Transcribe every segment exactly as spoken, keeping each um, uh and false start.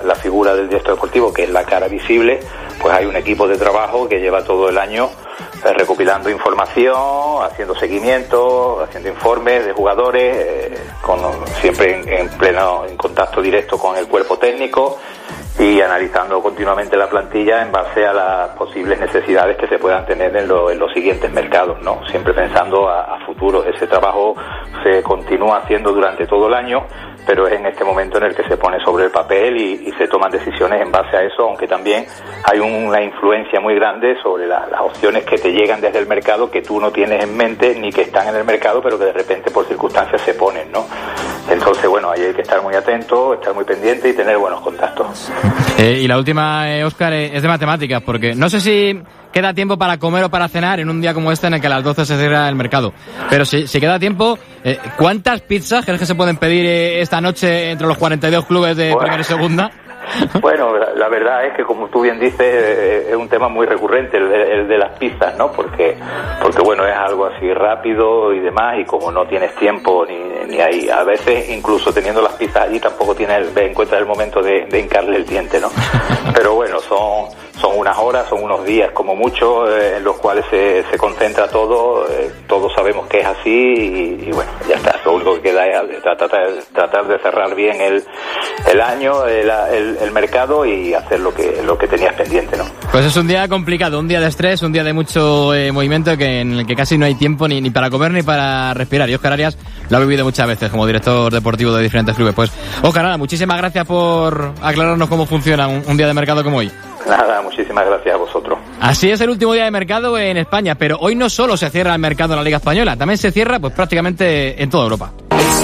la figura del director deportivo, que es la cara visible, pues hay un equipo de trabajo que lleva todo el año eh, recopilando información, haciendo seguimiento, haciendo informes de jugadores, eh, con, siempre en, en pleno en contacto directo con el cuerpo técnico y analizando continuamente la plantilla en base a las posibles necesidades que se puedan tener en, lo, en los siguientes mercados, ¿no? Siempre pensando a, a futuro. Ese trabajo se continúa haciendo durante todo el año, pero es en este momento en el que se pone sobre el papel y, y se toman decisiones en base a eso, aunque también hay una influencia muy grande sobre la, las opciones que te llegan desde el mercado que tú no tienes en mente ni que están en el mercado, pero que de repente por circunstancias se ponen, ¿no? Entonces, bueno, ahí hay que estar muy atento, estar muy pendiente y tener buenos contactos. Eh, y la última, eh, Óscar, eh, es de matemáticas, porque no sé si queda tiempo para comer o para cenar en un día como este en el que a las doce se cierra el mercado. Pero si, si queda tiempo, eh, ¿cuántas pizzas crees que se pueden pedir eh, esta noche entre los cuarenta y dos clubes de bueno. primera y segunda? Bueno, la, la verdad es que, como tú bien dices, eh, es un tema muy recurrente el de, el de las pizzas, ¿no? Porque, porque bueno, es algo así rápido y demás, y como no tienes tiempo ni, ni hay, a veces incluso teniendo las pizzas allí tampoco tienes, encuentras el momento de, de hincarle el diente, ¿no? Pero bueno, son, son unas horas, son unos días como mucho eh, en los cuales se, se concentra todo, eh, todos sabemos que es así y, y bueno, ya está, lo único que queda es tratar, tratar de cerrar bien el, el año, el, el el mercado y hacer lo que lo que tenías pendiente, ¿no? Pues es un día complicado, un día de estrés, un día de mucho eh, movimiento que en el que casi no hay tiempo ni, ni para comer ni para respirar. Y Óscar Arias lo ha vivido muchas veces como director deportivo de diferentes clubes. Pues Óscar, nada, muchísimas gracias por aclararnos cómo funciona un, un día de mercado como hoy. Nada, muchísimas gracias a vosotros. Así es el último día de mercado en España, pero hoy no solo se cierra el mercado en la Liga Española, también se cierra pues prácticamente en toda Europa.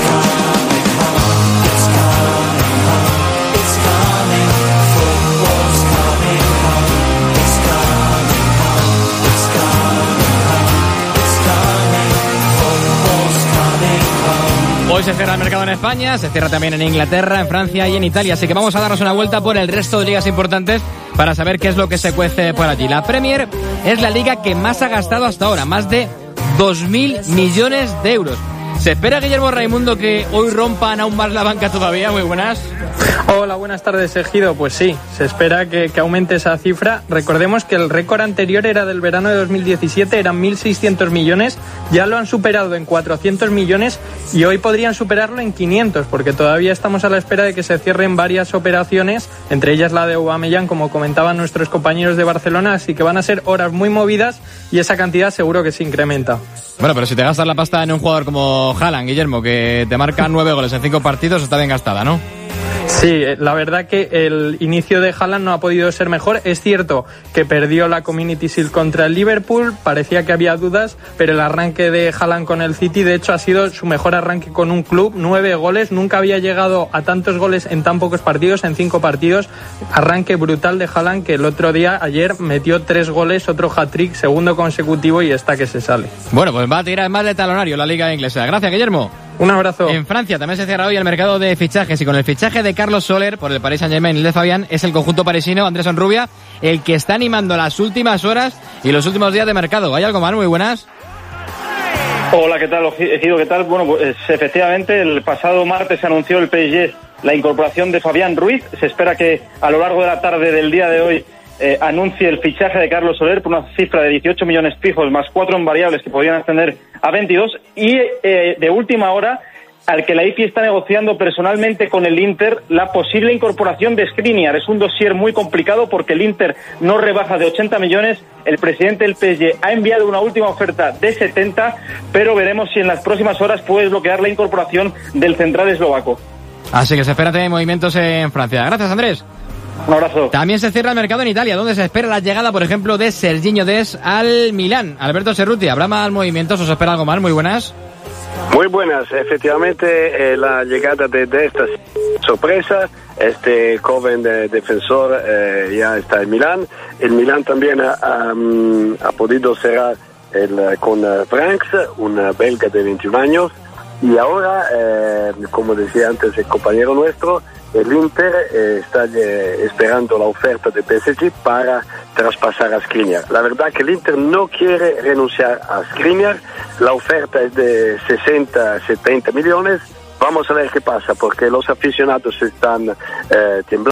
Hoy se cierra el mercado en España, se cierra también en Inglaterra, en Francia y en Italia, así que vamos a darnos una vuelta por el resto de ligas importantes para saber qué es lo que se cuece por allí. La Premier es la liga que más ha gastado hasta ahora, más de dos mil millones de euros. ¿Se espera, Guillermo Raimundo, que hoy rompan aún más la banca todavía? Muy buenas. Hola, buenas tardes, Ejido. Pues sí, se espera que, que aumente esa cifra. Recordemos que el récord anterior era del verano de dos mil diecisiete, eran mil seiscientos millones, ya lo han superado en cuatrocientos millones y hoy podrían superarlo en quinientos, porque todavía estamos a la espera de que se cierren varias operaciones, entre ellas la de Aubameyang, como comentaban nuestros compañeros de Barcelona, así que van a ser horas muy movidas y esa cantidad seguro que se incrementa. Bueno, pero si te gastas la pasta en un jugador como Haaland, Guillermo, que te marca nueve goles en cinco partidos, está bien gastada, ¿no? Sí, la verdad que el inicio de Haaland no ha podido ser mejor. Es cierto que perdió la Community Shield contra el Liverpool, parecía que había dudas, pero el arranque de Haaland con el City, de hecho, ha sido su mejor arranque con un club. Nueve goles, nunca había llegado a tantos goles en tan pocos partidos, en cinco partidos. Arranque brutal de Haaland, que el otro día, ayer, metió tres goles, otro hat-trick, segundo consecutivo, y está que se sale. Bueno, pues va a tirar más de talonario la liga inglesa. Gracias, Guillermo. Un abrazo. En Francia también se cierra hoy el mercado de fichajes y con el fichaje de Carlos Soler por el Paris Saint-Germain y el de Fabián es el conjunto parisino Andrés Onrubia el que está animando las últimas horas y los últimos días de mercado. ¿Hay algo más? Muy buenas. Hola, ¿qué tal, Ejido? ¿Qué tal? Bueno, pues efectivamente el pasado martes se anunció el P S G la incorporación de Fabián Ruiz. Se espera que a lo largo de la tarde del día de hoy eh, anuncie el fichaje de Carlos Soler por una cifra de dieciocho millones fijos más cuatro en variables que podrían ascender a veintidós y eh, de última hora al que la I F I está negociando personalmente con el Inter la posible incorporación de Skriniar. Es un dossier muy complicado porque el Inter no rebaja de ochenta millones. El presidente del P S G ha enviado una última oferta de setenta, pero veremos si en las próximas horas puede bloquear la incorporación del central eslovaco. Así que se espera tener movimientos en Francia. Gracias, Andrés. Un abrazo. También se cierra el mercado en Italia, donde se espera la llegada, por ejemplo, de Serginho Dest al Milán. Alberto Cerruti, ¿habrá más movimientos o se espera algo más? Muy buenas. Muy buenas, efectivamente eh, la llegada de, de esta sorpresa, este joven de, defensor eh, ya está en Milán. El Milán también ha, ha, ha podido cerrar el, con Franks, un belga de veintiún años, y ahora, eh, como decía antes el compañero nuestro, el Inter eh, está eh, esperando la oferta de P S G para traspasar a Skriniar. La verdad que el Inter no quiere renunciar a Skriniar. La oferta es de sesenta, setenta millones. Vamos a ver qué pasa, porque los aficionados están eh, temblando.